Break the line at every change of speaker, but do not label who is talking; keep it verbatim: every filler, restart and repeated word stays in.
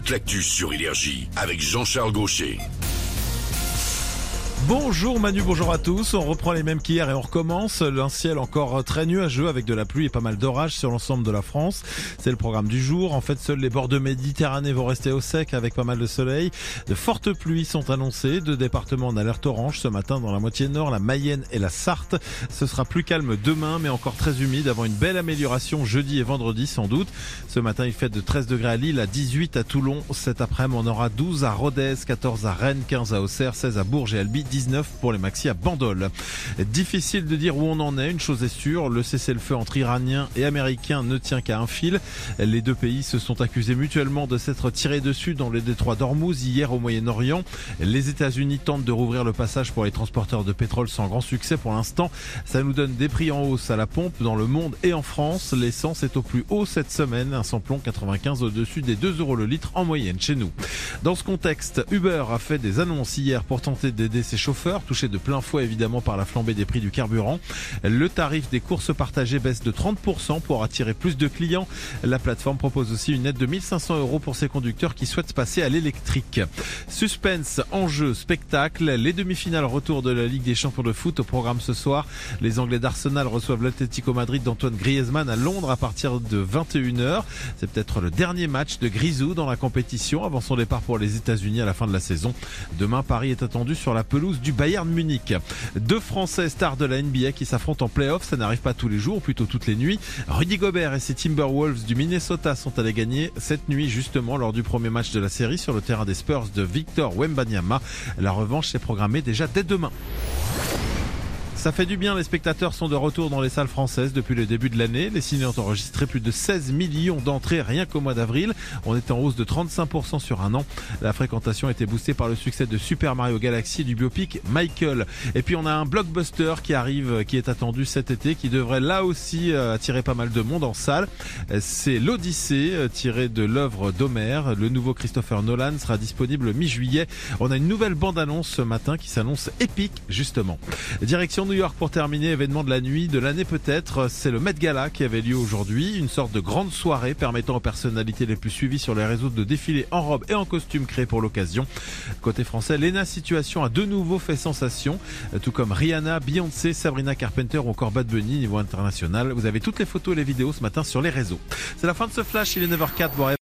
toute l'actu sur Énergie avec Jean-Charles Gaucher.
Bonjour Manu, bonjour à tous. On reprend les mêmes qu'hier et on recommence. Un ciel encore très nuageux avec de la pluie et pas mal d'orages sur l'ensemble de la France. C'est le programme du jour. En fait, seuls les bords de Méditerranée vont rester au sec avec pas mal de soleil. De fortes pluies sont annoncées. Deux départements en alerte orange ce matin dans la moitié nord, la Mayenne et la Sarthe. Ce sera plus calme demain mais encore très humide avant une belle amélioration jeudi et vendredi sans doute. Ce matin, il fait de treize degrés à Lille, à dix-huit à Toulon. Cet après-midi, on aura douze à Rodez, quatorze à Rennes, quinze à Auxerre, seize à Bourges et Albi, dix-neuf pour les maxis à Bandol. Difficile de dire où on en est, une chose est sûre, le cessez-le-feu entre Iraniens et Américains ne tient qu'à un fil. Les deux pays se sont accusés mutuellement de s'être tirés dessus dans le détroit d'Ormuz hier au Moyen-Orient. Les États-Unis tentent de rouvrir le passage pour les transporteurs de pétrole sans grand succès pour l'instant. Ça nous donne des prix en hausse à la pompe dans le monde et en France. L'essence est au plus haut cette semaine, un samplon quatre-vingt-quinze au-dessus des deux euros le litre en moyenne chez nous. Dans ce contexte, Uber a fait des annonces hier pour tenter d'aider ses chauffeurs, touchés de plein fouet évidemment par la flambée des prix du carburant. Le tarif des courses partagées baisse de trente pour cent pour attirer plus de clients. La plateforme propose aussi une aide de mille cinq cents euros pour ses conducteurs qui souhaitent passer à l'électrique. Suspense, enjeu, spectacle. Les demi-finales retour de la Ligue des champions de foot au programme ce soir. Les Anglais d'Arsenal reçoivent l'Atlético Madrid d'Antoine Griezmann à Londres à partir de vingt et une heures. C'est peut-être le dernier match de Grisou dans la compétition avant son départ pour les États-Unis à la fin de la saison. Demain, Paris est attendu sur la pelouse du Bayern Munich. Deux Français stars de la N B A qui s'affrontent en play-off, ça n'arrive pas tous les jours, plutôt toutes les nuits. Rudy Gobert et ses Timberwolves du Minnesota sont allés gagner cette nuit justement lors du premier match de la série sur le terrain des Spurs de Victor Wembanyama. La revanche est programmée déjà dès demain. Ça fait du bien, les spectateurs sont de retour dans les salles françaises depuis le début de l'année. Les ciné ont enregistré plus de seize millions d'entrées rien qu'au mois d'avril. On est en hausse de trente-cinq pour cent sur un an. La fréquentation a été boostée par le succès de Super Mario Galaxy et du biopic Michael. Et puis on a un blockbuster qui arrive, qui est attendu cet été, qui devrait là aussi attirer pas mal de monde en salle. C'est l'Odyssée, tiré de l'œuvre d'Homère. Le nouveau Christopher Nolan sera disponible mi-juillet. On a une nouvelle bande-annonce ce matin qui s'annonce épique justement. Direction New York pour terminer, événement de la nuit, de l'année peut-être, c'est le Met Gala qui avait lieu aujourd'hui, une sorte de grande soirée permettant aux personnalités les plus suivies sur les réseaux de défiler en robe et en costume créé pour l'occasion. Côté français, Lena Situation a de nouveau fait sensation, tout comme Rihanna, Beyoncé, Sabrina Carpenter ou encore Bad Bunny niveau international. Vous avez toutes les photos et les vidéos ce matin sur les réseaux. C'est la fin de ce flash, il est neuf heures zéro quatre. Bon,